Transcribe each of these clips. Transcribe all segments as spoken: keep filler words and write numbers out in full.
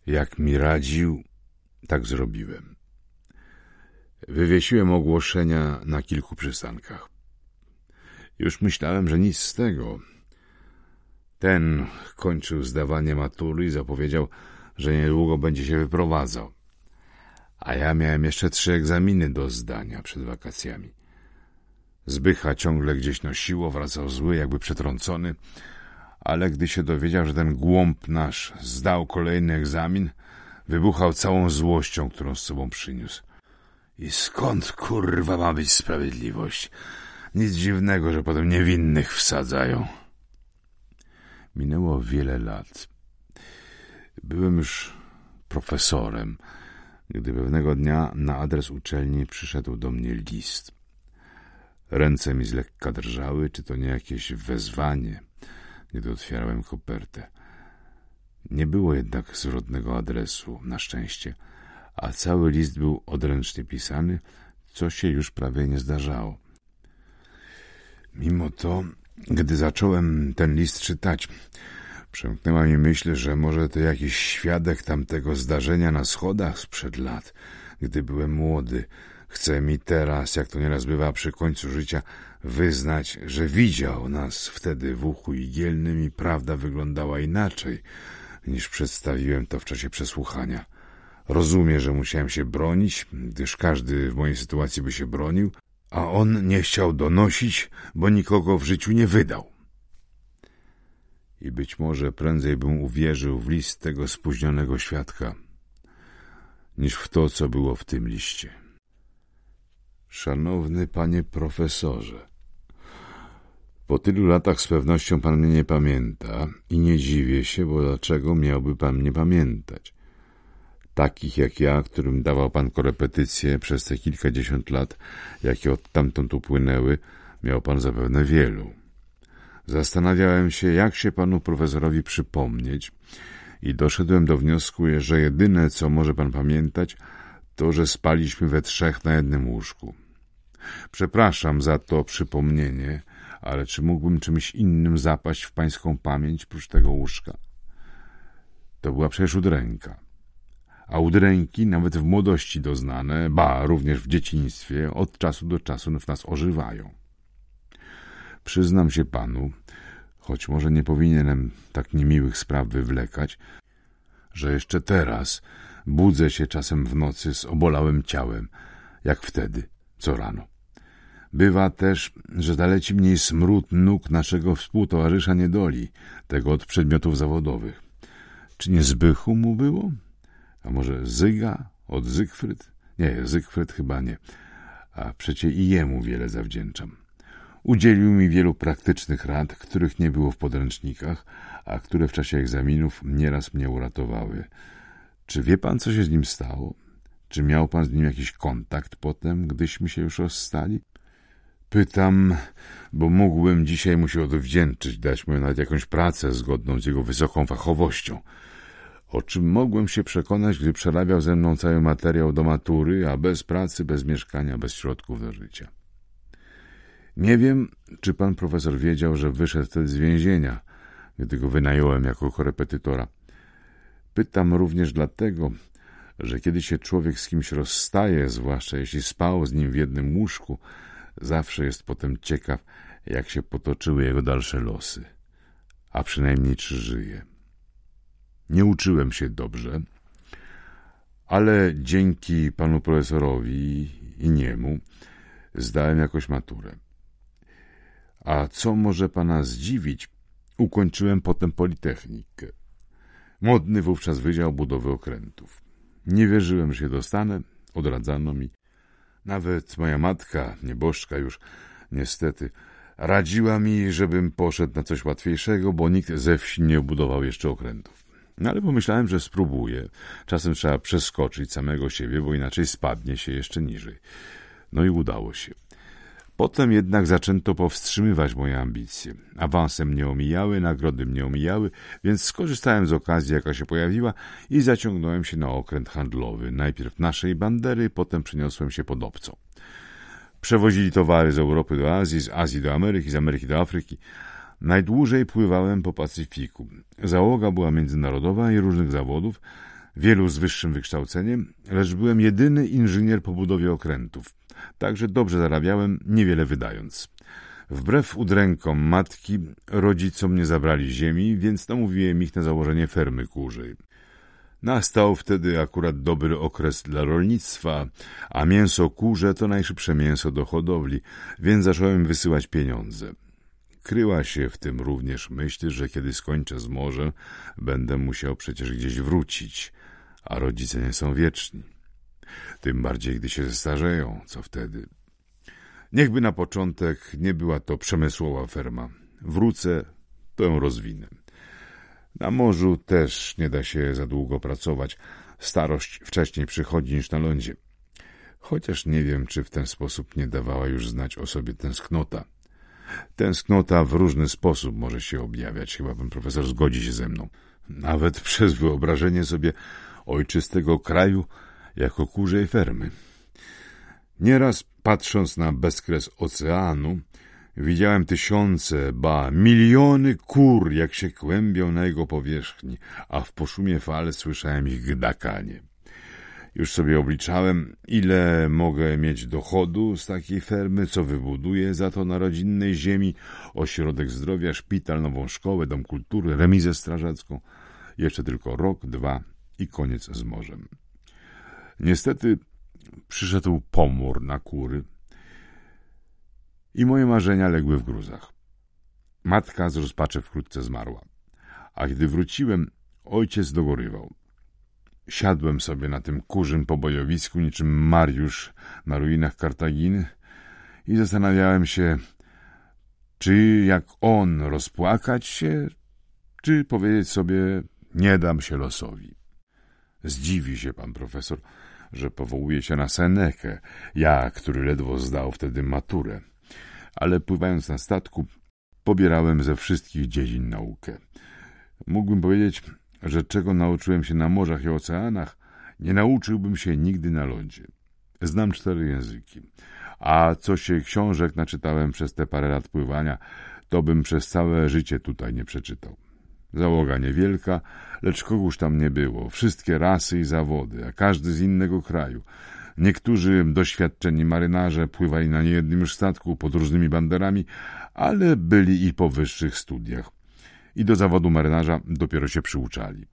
Jak mi radził, tak zrobiłem. Wywiesiłem ogłoszenia na kilku przystankach. Już myślałem, że nic z tego. Ten kończył zdawanie matury i zapowiedział, że niedługo będzie się wyprowadzał. A ja miałem jeszcze trzy egzaminy do zdania przed wakacjami. Zbycha ciągle gdzieś nosiło, wracał zły, jakby przetrącony, ale gdy się dowiedział, że ten głąb nasz zdał kolejny egzamin, wybuchał całą złością, którą z sobą przyniósł. I skąd, kurwa, ma być sprawiedliwość? Nic dziwnego, że potem niewinnych wsadzają. Minęło wiele lat. Byłem już profesorem, gdy pewnego dnia na adres uczelni przyszedł do mnie list. Ręce mi z lekka drżały, czy to nie jakieś wezwanie, gdy otwierałem kopertę. Nie było jednak zwrotnego adresu, na szczęście, a cały list był odręcznie pisany, co się już prawie nie zdarzało. Mimo to, gdy zacząłem ten list czytać, przemknęła mi myśl, że może to jakiś świadek tamtego zdarzenia na schodach sprzed lat, gdy byłem młody. Chce mi teraz, jak to nieraz bywa przy końcu życia, wyznać, że widział nas wtedy w uchu igielnym i prawda wyglądała inaczej, niż przedstawiłem to w czasie przesłuchania. Rozumie, że musiałem się bronić, gdyż każdy w mojej sytuacji by się bronił, a on nie chciał donosić, bo nikogo w życiu nie wydał. I być może prędzej bym uwierzył w list tego spóźnionego świadka, niż w to, co było w tym liście. Szanowny panie profesorze, po tylu latach z pewnością pan mnie nie pamięta i nie dziwię się, bo dlaczego miałby pan mnie pamiętać? Takich jak ja, którym dawał pan korepetycje przez te kilkadziesiąt lat, jakie odtamtąd upłynęły, miał pan zapewne wielu. Zastanawiałem się, jak się panu profesorowi przypomnieć i doszedłem do wniosku, że jedyne, co może pan pamiętać, to, że spaliśmy we trzech na jednym łóżku. Przepraszam za to przypomnienie, ale czy mógłbym czymś innym zapaść w pańską pamięć prócz tego łóżka? To była przecież udręka. A udręki, nawet w młodości doznane, ba, również w dzieciństwie, od czasu do czasu w nas ożywają. Przyznam się panu, choć może nie powinienem tak niemiłych spraw wywlekać, że jeszcze teraz budzę się czasem w nocy z obolałym ciałem, jak wtedy, co rano. Bywa też, że daleci mnie smród nóg naszego współtowarzysza niedoli, tego od przedmiotów zawodowych. Czy nie Zbychu mu było? A może Zyga od Zygfryd? Nie, Zygfryd chyba nie, a przecie i jemu wiele zawdzięczam. Udzielił mi wielu praktycznych rad, których nie było w podręcznikach, a które w czasie egzaminów nieraz mnie uratowały. Czy wie pan, co się z nim stało? Czy miał pan z nim jakiś kontakt potem, gdyśmy się już rozstali? Pytam, bo mógłbym dzisiaj mu się odwdzięczyć, dać mu nawet jakąś pracę zgodną z jego wysoką fachowością, o czym mogłem się przekonać, gdy przerabiał ze mną cały materiał do matury, a bez pracy, bez mieszkania, bez środków do życia. Nie wiem, czy pan profesor wiedział, że wyszedł wtedy z więzienia, gdy go wynająłem jako korepetytora. Pytam również dlatego, że kiedy się człowiek z kimś rozstaje, zwłaszcza jeśli spał z nim w jednym łóżku, zawsze jest potem ciekaw, jak się potoczyły jego dalsze losy, a przynajmniej czy żyje. Nie uczyłem się dobrze, ale dzięki panu profesorowi i niemu zdałem jakoś maturę. A co może pana zdziwić, ukończyłem potem Politechnikę. Modny wówczas Wydział Budowy Okrętów. Nie wierzyłem, że się dostanę, odradzano mi. Nawet moja matka, nieboszczka już, niestety, radziła mi, żebym poszedł na coś łatwiejszego, bo nikt ze wsi nie budował jeszcze okrętów. No ale pomyślałem, że spróbuję. Czasem trzeba przeskoczyć samego siebie, bo inaczej spadnie się jeszcze niżej. No i udało się. Potem jednak zaczęto powstrzymywać moje ambicje. Awanse mnie omijały, nagrody mnie omijały, więc skorzystałem z okazji, jaka się pojawiła i zaciągnąłem się na okręt handlowy. Najpierw naszej bandery, potem przeniosłem się pod obcą. Przewozili towary z Europy do Azji, z Azji do Ameryki, z Ameryki do Afryki. Najdłużej pływałem po Pacyfiku. Załoga była międzynarodowa i różnych zawodów, wielu z wyższym wykształceniem, lecz byłem jedyny inżynier po budowie okrętów, także dobrze zarabiałem, niewiele wydając. Wbrew udrękom matki, rodzicom nie zabrali ziemi, więc namówiłem ich na założenie fermy kurzej. Nastał wtedy akurat dobry okres dla rolnictwa, a mięso kurze to najszybsze mięso do hodowli, więc zacząłem wysyłać pieniądze. Kryła się w tym również myśl, że kiedy skończę z morzem, będę musiał przecież gdzieś wrócić, a rodzice nie są wieczni. Tym bardziej, gdy się zestarzeją, co wtedy? Niechby na początek nie była to przemysłowa ferma. Wrócę, to ją rozwinę. Na morzu też nie da się za długo pracować. Starość wcześniej przychodzi niż na lądzie. Chociaż nie wiem, czy w ten sposób nie dawała już znać o sobie tęsknota. Tęsknota w różny sposób może się objawiać. Chyba pan profesor zgodzi się ze mną. Nawet przez wyobrażenie sobie ojczystego kraju jako kurzej fermy. Nieraz patrząc na bezkres oceanu, widziałem tysiące, ba miliony kur, jak się kłębią na jego powierzchni, a w poszumie fal słyszałem ich gdakanie. Już sobie obliczałem, ile mogę mieć dochodu z takiej fermy, co wybuduję za to na rodzinnej ziemi, ośrodek zdrowia, szpital, nową szkołę, dom kultury, remizę strażacką. Jeszcze tylko rok, dwa i koniec z morzem. Niestety przyszedł pomór na kury i moje marzenia legły w gruzach. Matka z rozpaczy wkrótce zmarła, a gdy wróciłem, ojciec dogorywał. Siadłem sobie na tym kurzym pobojowisku niczym Mariusz na ruinach Kartaginy i zastanawiałem się, czy jak on rozpłakać się, czy powiedzieć sobie, nie dam się losowi. Zdziwi się pan profesor, że powołuje się na Senekę, ja, który ledwo zdał wtedy maturę. Ale pływając na statku, pobierałem ze wszystkich dziedzin naukę. Mógłbym powiedzieć, że czego nauczyłem się na morzach i oceanach, nie nauczyłbym się nigdy na lądzie. Znam cztery języki, a co się książek naczytałem przez te parę lat pływania, to bym przez całe życie tutaj nie przeczytał. Załoga niewielka, lecz kogóż tam nie było. Wszystkie rasy i zawody, a każdy z innego kraju. Niektórzy doświadczeni marynarze pływali na niejednym już statku pod różnymi banderami, ale byli i po wyższych studiach. I do zawodu marynarza dopiero się przyuczali.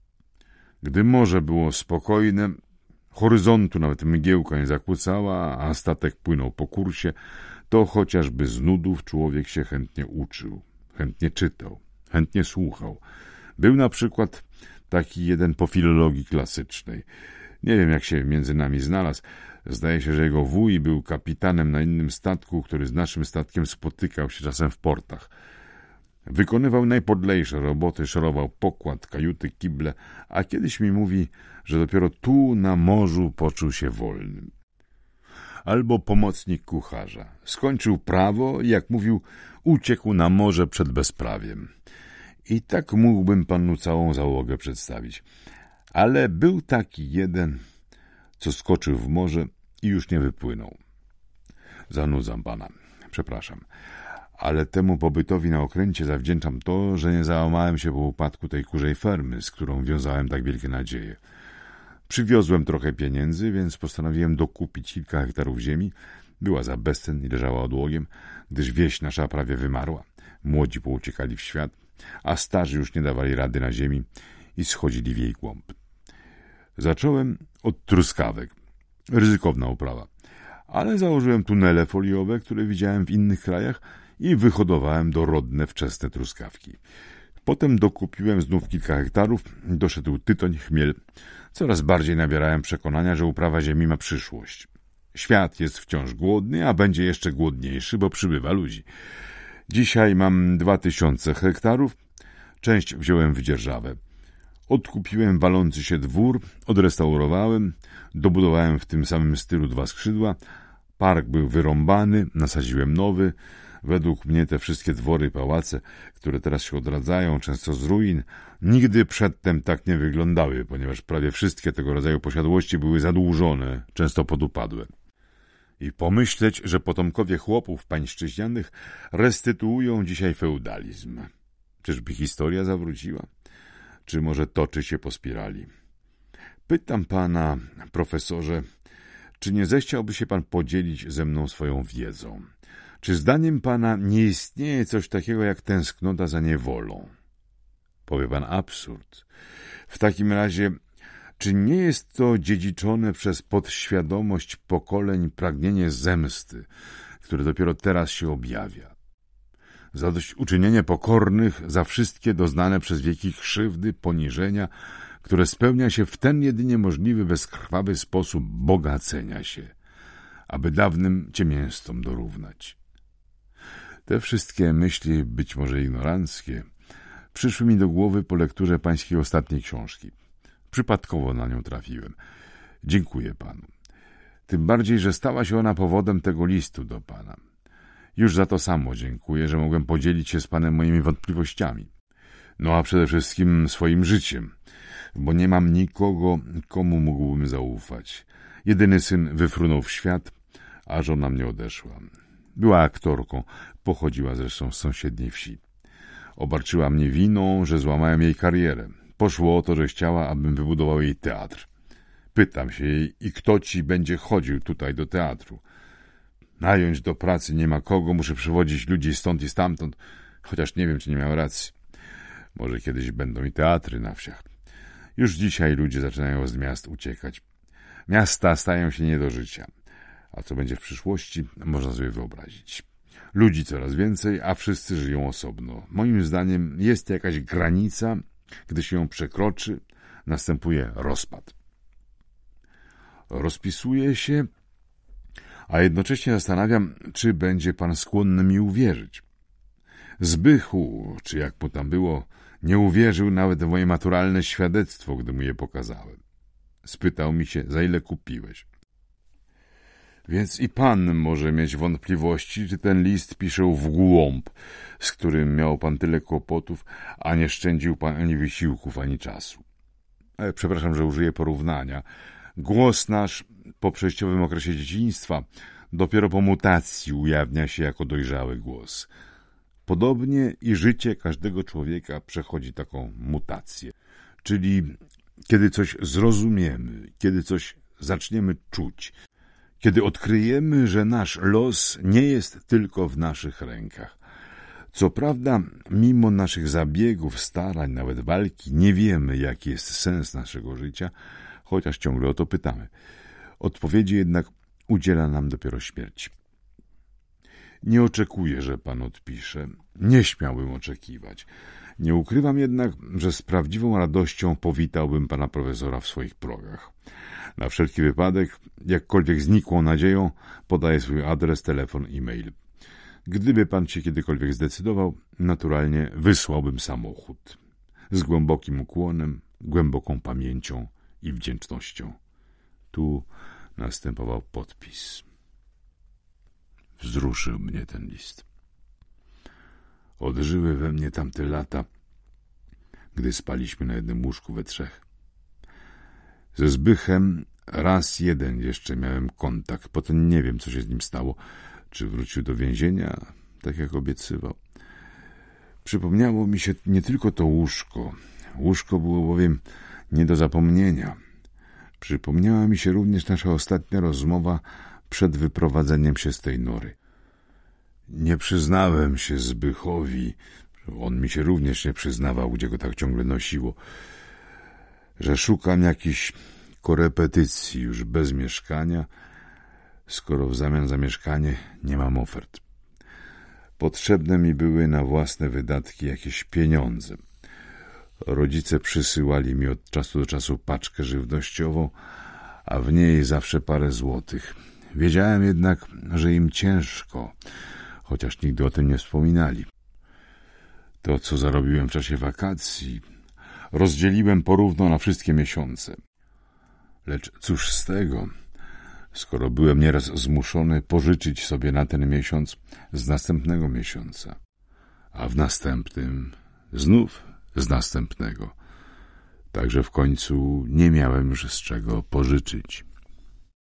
Gdy morze było spokojne, horyzontu nawet mgiełka nie zakłócała, a statek płynął po kursie, to chociażby z nudów człowiek się chętnie uczył, chętnie czytał, chętnie słuchał. Był na przykład taki jeden po filologii klasycznej. Nie wiem, jak się między nami znalazł. Zdaje się, że jego wuj był kapitanem na innym statku, który z naszym statkiem spotykał się czasem w portach. Wykonywał najpodlejsze roboty, szorował pokład, kajuty, kible, a kiedyś mi mówi, że dopiero tu na morzu poczuł się wolnym. Albo pomocnik kucharza. Skończył prawo i, jak mówił, uciekł na morze przed bezprawiem. I tak mógłbym panu całą załogę przedstawić. Ale był taki jeden, co skoczył w morze i już nie wypłynął. Zanudzam pana, przepraszam. Ale temu pobytowi na okręcie zawdzięczam to, że nie załamałem się po upadku tej kurzej fermy, z którą wiązałem tak wielkie nadzieje. Przywiozłem trochę pieniędzy, więc postanowiłem dokupić kilka hektarów ziemi. Była za bezcen i leżała odłogiem, gdyż wieś nasza prawie wymarła. Młodzi pouciekali w świat, a starzy już nie dawali rady na ziemi i schodzili w jej głąb. Zacząłem od truskawek. Ryzykowna uprawa. Ale założyłem tunele foliowe, które widziałem w innych krajach, i wyhodowałem dorodne, wczesne truskawki. Potem dokupiłem znów kilka hektarów, doszedł tytoń, chmiel. Coraz bardziej nabierałem przekonania, że uprawa ziemi ma przyszłość. Świat jest wciąż głodny, a będzie jeszcze głodniejszy, bo przybywa ludzi. Dzisiaj mam dwa tysiące hektarów, część wziąłem w dzierżawę. Odkupiłem walący się dwór, odrestaurowałem, dobudowałem w tym samym stylu dwa skrzydła, park był wyrąbany, nasadziłem nowy. Według mnie te wszystkie dwory i pałace, które teraz się odradzają, często z ruin, nigdy przedtem tak nie wyglądały, ponieważ prawie wszystkie tego rodzaju posiadłości były zadłużone, często podupadłe. I pomyśleć, że potomkowie chłopów pańszczyźnianych restytuują dzisiaj feudalizm. Czyżby historia zawróciła? Czy może toczy się po spirali? Pytam pana, profesorze, czy nie zechciałby się pan podzielić ze mną swoją wiedzą? Czy zdaniem pana nie istnieje coś takiego jak tęsknota za niewolą? Powie pan absurd. W takim razie, czy nie jest to dziedziczone przez podświadomość pokoleń pragnienie zemsty, które dopiero teraz się objawia? Zadośćuczynienie pokornych za wszystkie doznane przez wieki krzywdy, poniżenia, które spełnia się w ten jedynie możliwy, bezkrwawy sposób bogacenia się, aby dawnym ciemiężcom dorównać. Te wszystkie myśli, być może ignoranckie, przyszły mi do głowy po lekturze pańskiej ostatniej książki. Przypadkowo na nią trafiłem. Dziękuję panu. Tym bardziej, że stała się ona powodem tego listu do pana. Już za to samo dziękuję, że mogłem podzielić się z panem moimi wątpliwościami. No a przede wszystkim swoim życiem, bo nie mam nikogo, komu mógłbym zaufać. Jedyny syn wyfrunął w świat, a żona mnie odeszła. Była aktorką, pochodziła zresztą z sąsiedniej wsi. Obarczyła mnie winą, że złamałem jej karierę. Poszło o to, że chciała, abym wybudował jej teatr. Pytam się jej, i kto ci będzie chodził tutaj do teatru? Nająć do pracy nie ma kogo, muszę przywodzić ludzi stąd i stamtąd, chociaż nie wiem, czy nie miał racji. Może kiedyś będą i teatry na wsiach. Już dzisiaj ludzie zaczynają z miast uciekać. Miasta stają się nie do życia. A co będzie w przyszłości, można sobie wyobrazić. Ludzi coraz więcej, a wszyscy żyją osobno. Moim zdaniem jest jakaś granica, gdy się ją przekroczy, następuje rozpad. Rozpisuję się, a jednocześnie zastanawiam, czy będzie pan skłonny mi uwierzyć. Zbychu, czy jak mu tam było, nie uwierzył nawet w moje maturalne świadectwo, gdy mu je pokazałem. Spytał mi się, za ile kupiłeś. Więc i pan może mieć wątpliwości, czy ten list pisze w głąb, z którym miał pan tyle kłopotów, a nie szczędził pan ani wysiłków, ani czasu. Ale przepraszam, że użyję porównania. Głos nasz po przejściowym okresie dzieciństwa dopiero po mutacji ujawnia się jako dojrzały głos. Podobnie i życie każdego człowieka przechodzi taką mutację. Czyli kiedy coś zrozumiemy, kiedy coś zaczniemy czuć, kiedy odkryjemy, że nasz los nie jest tylko w naszych rękach. Co prawda, mimo naszych zabiegów, starań, nawet walki, nie wiemy, jaki jest sens naszego życia, chociaż ciągle o to pytamy. Odpowiedzi jednak udziela nam dopiero śmierć. Nie oczekuję, że pan odpisze. Nie śmiałbym oczekiwać. Nie ukrywam jednak, że z prawdziwą radością powitałbym pana profesora w swoich progach. Na wszelki wypadek, jakkolwiek znikłą nadzieją, podaję swój adres, telefon i mail. Gdyby pan się kiedykolwiek zdecydował, naturalnie wysłałbym samochód. Z głębokim ukłonem, głęboką pamięcią i wdzięcznością. Tu następował podpis. Wzruszył mnie ten list. Odżyły we mnie tamte lata, gdy spaliśmy na jednym łóżku we trzech. Ze Zbychem raz jeden jeszcze miałem kontakt, potem nie wiem, co się z nim stało. Czy wrócił do więzienia, tak jak obiecywał. Przypomniało mi się nie tylko to łóżko. Łóżko było bowiem nie do zapomnienia. Przypomniała mi się również nasza ostatnia rozmowa przed wyprowadzeniem się z tej nory. Nie przyznałem się Zbychowi, on mi się również nie przyznawał, gdzie go tak ciągle nosiło, że szukam jakichś korepetycji już bez mieszkania, skoro w zamian za mieszkanie nie mam ofert. Potrzebne mi były na własne wydatki jakieś pieniądze. Rodzice przysyłali mi od czasu do czasu paczkę żywnościową, a w niej zawsze parę złotych. Wiedziałem jednak, że im ciężko, chociaż nigdy o tym nie wspominali. To, co zarobiłem w czasie wakacji, rozdzieliłem porówno na wszystkie miesiące. Lecz cóż z tego, skoro byłem nieraz zmuszony pożyczyć sobie na ten miesiąc z następnego miesiąca, a w następnym znów z następnego. Także w końcu nie miałem już z czego pożyczyć.